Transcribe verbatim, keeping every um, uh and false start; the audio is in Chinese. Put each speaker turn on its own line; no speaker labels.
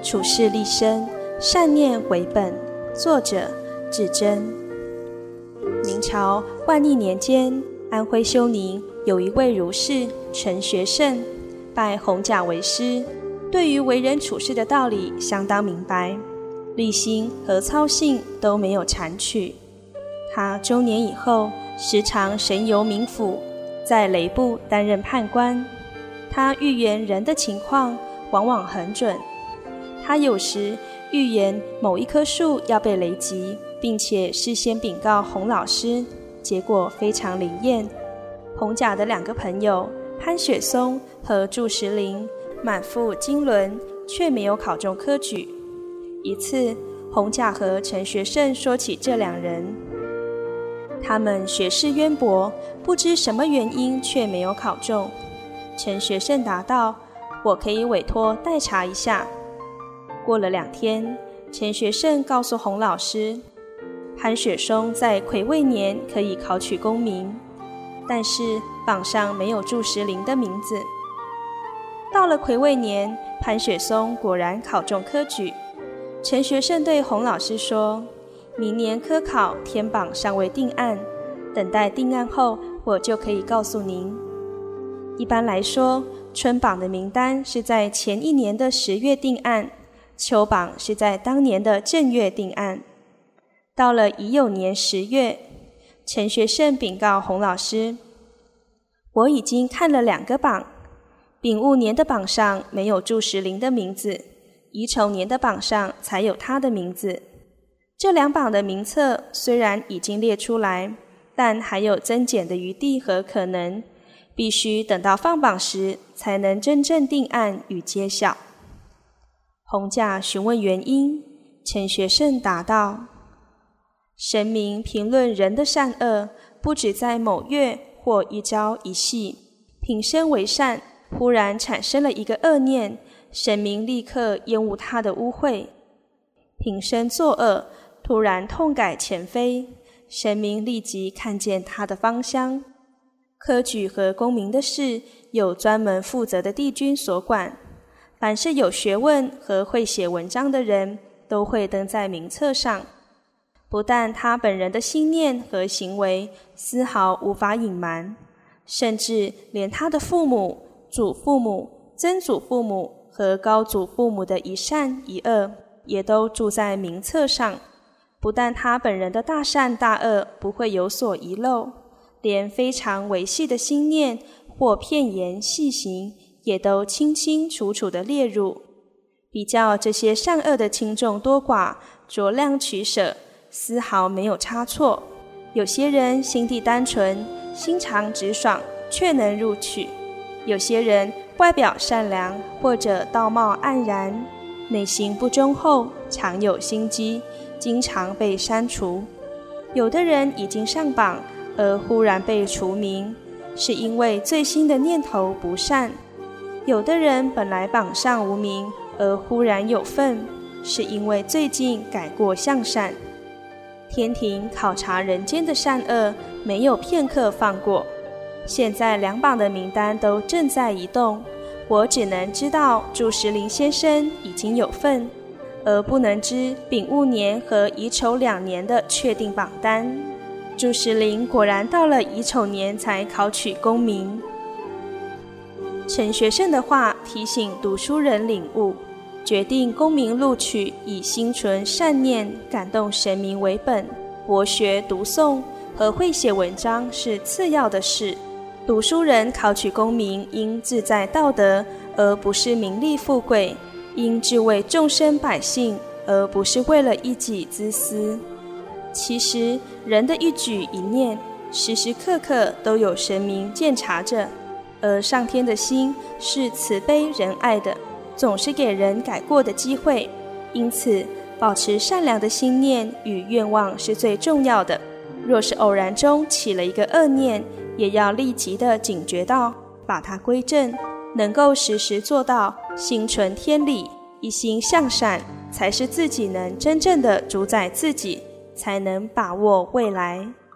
处世立身，善念为本。作者至真。明朝万历年间，安徽休宁有一位儒士陈学圣，拜洪甲为师，对于为人处事的道理相当明白，立心和操性都没有谄曲。他中年以后，时常神游冥府，在雷部担任判官。他预言人的情况往往很准。他有时预言某一棵树要被雷击，并且事先禀告洪老师，结果非常灵验。洪甲的两个朋友潘雪松和祝石林满腹经纶，却没有考中科举。一次，洪甲和陈学圣说起这两人，他们学识渊博，不知什么原因却没有考中。陈学圣答道：我可以委托代查一下。过了两天，陈学圣告诉洪老师，潘雪松在癸未年可以考取功名，但是榜上没有祝石林的名字。到了癸未年，潘雪松果然考中科举。陈学圣对洪老师说，明年科考天榜尚未定案，等待定案后，我就可以告诉您。一般来说，春榜的名单是在前一年的十月定案，秋榜是在当年的正月定案。到了乙酉年十月，陈学圣禀告洪老师，我已经看了两个榜，丙戊年的榜上没有祝石林的名字，乙丑年的榜上才有他的名字。这两榜的名册虽然已经列出来，但还有增减的余地和可能，必须等到放榜时才能真正定案与揭晓。洪甲询问原因，陈学圣答道：神明评论人的善恶，不只在某月或一朝一夕，品身为善，忽然产生了一个恶念，神明立刻厌恶他的污秽；品身作恶，突然痛改前非，神明立即看见他的芳香。科举和功名的事，有专门负责的帝君所管，凡是有学问和会写文章的人，都会登在名册上。不但他本人的心念和行为丝毫无法隐瞒，甚至连他的父母、祖父母、曾祖父母和高祖父母的一善一恶，也都注在名册上。不但他本人的大善大恶不会有所遗漏，连非常微细的心念或片言细行，也都清清楚楚地列入。比较这些善恶的轻重多寡，酌量取舍，丝毫没有差错。有些人心地单纯，心肠直爽，却能入取；有些人外表善良，或者道貌岸然，内心不忠厚，常有心机，经常被删除。有的人已经上榜，而忽然被除名，是因为最新的念头不善；有的人本来榜上无名，而忽然有份，是因为最近改过向善。天庭考察人间的善恶，没有片刻放过。现在两榜的名单都正在移动，我只能知道祝石林先生已经有份，而不能知丙戊年和乙丑两年的确定榜单。祝石林果然到了乙丑年才考取功名。陈学圣的话提醒读书人领悟，决定功名录取以心存善念，感动神明为本，博学读诵和会写文章是次要的事。读书人考取功名应志在道德，而不是名利富贵；应志为众生百姓，而不是为了一己之私。其实人的一举一念，时时刻刻都有神明监察着，而上天的心是慈悲仁爱的，总是给人改过的机会。因此保持善良的心念与愿望是最重要的。若是偶然中起了一个恶念，也要立即的警觉到，把它归正，能够时时做到心存天理，一心向善，才是自己能真正的主宰自己，才能把握未来。